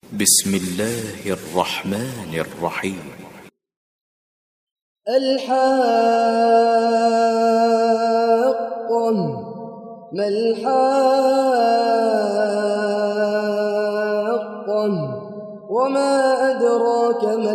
بسم الله الرحمن الرحيم. الحاقة ما الحاقة وما أدراك ما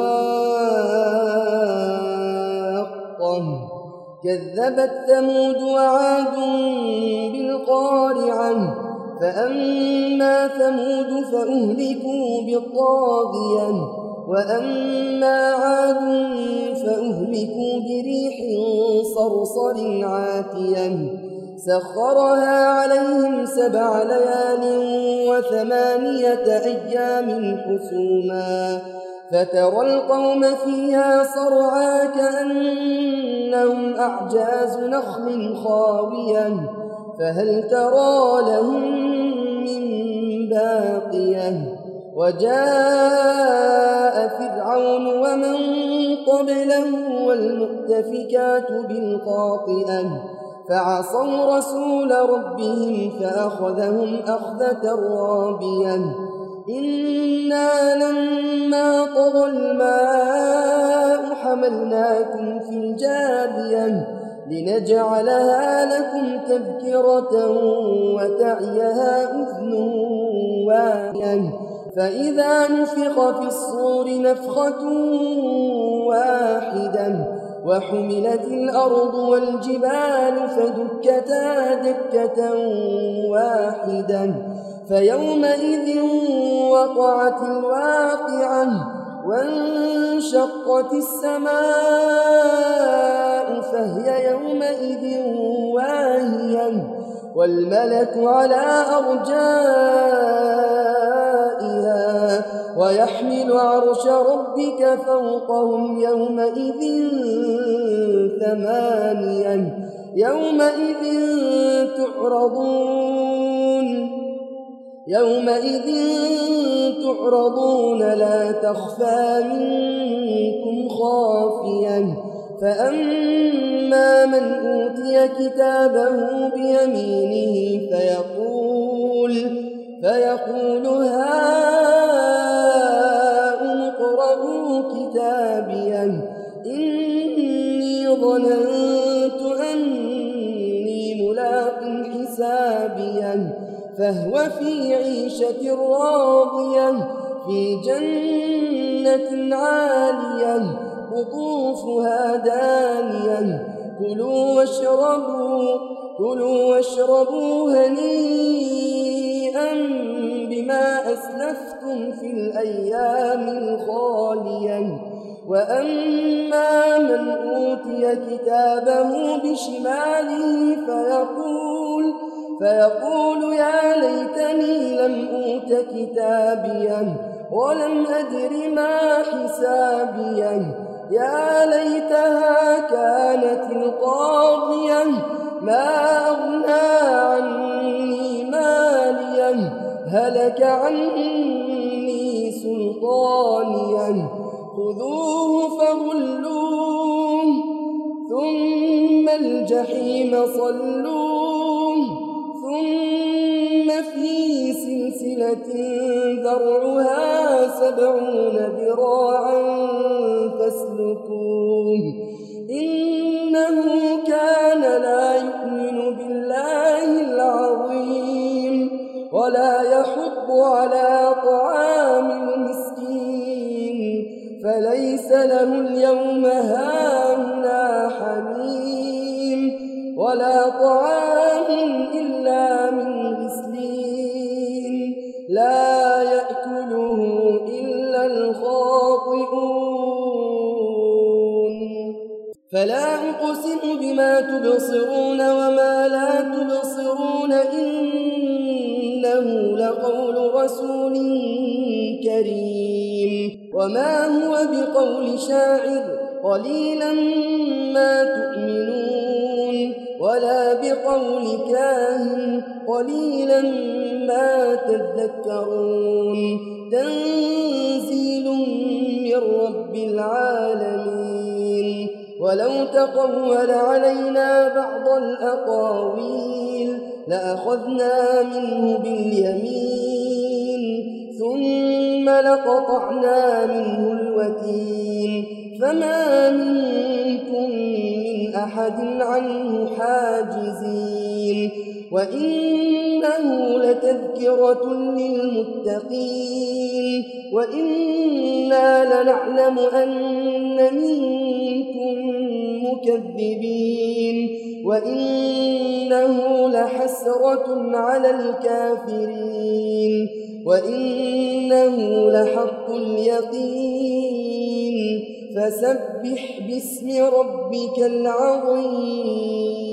الحاقة كذبت ثمود وعاد بالقارعة فأما ثمود فأهلكوا بالطاغية وأما عاد فأهلكوا بريح صرصر عاتية سخرها عليهم 7 ليال و8 أيام حسوما فترى القوم فيها صرعى كأنهم أعجاز نخل خاوية فهل ترى لهم من باقية وجاء فرعون ومن قبله والمؤتفكات بالخاطئة فعصوا رسول ربهم فأخذهم أخذة رابية إنا لما طغى الماء حملناكم في الجارية لنجعلها لكم تذكرة وتعيها أذن واعية فإذا نفخ في الصور نفخة واحدة وحملت الأرض والجبال فدكتا دكة واحدة فيومئذ وقعت الواقعة وانشقت السماء فهي يومئذ واهية والملك على أرجائها ويحمل عرش ربك فوقهم يومئذ 8 يومئذ تعرضون لا تخفى منكم خافية فأما من أوتي كتابه بيمينه فيقول هاؤم اقرءوا كتابيه إني ظننت أني ملاق حسابيه فهو في عيشة راضية في جنة عالية قطوفها دانية كلوا واشربوا هنيئا بما أسلفتم في الأيام الخالية وأما من أوتي كتابه بشماله فيقول يا ليتني لم أوت كتابيه ولم أدر ما حسابيه يا ليتها كانت القاضية ما أغنى عني ماليه هلك عني سلطانيه خذوه فغلوه ثم الجحيم صلوه ثم في سلسلة ذرعها 70 ذراعا فاسلكوه إنه كان لا يؤمن بالله العظيم ولا يحض على طعام المسكين فليس له اليوم هاهنا حميم ولا طعام إلا من غسلين لا يأكله إلا الخاطئون فلا أقسم بما تبصرون وما لا تبصرون إنه لقول رسول كريم وما هو بقول شاعر قليلا ما تؤمنون ولا بقول كاهن قليلا ما تذكرون تنزيل من رب العالمين ولو تقول علينا بعض الأقاويل لأخذنا منه باليمين ثم لقطعنا منه الوتين فما منكم من أحد عنه حاجزين وإنه لتذكرة للمتقين وإنا لنعلم أن منكم مكذبين وإنه لحسرة على الكافرين وإنه لحق اليقين فسبح باسم ربك العظيم.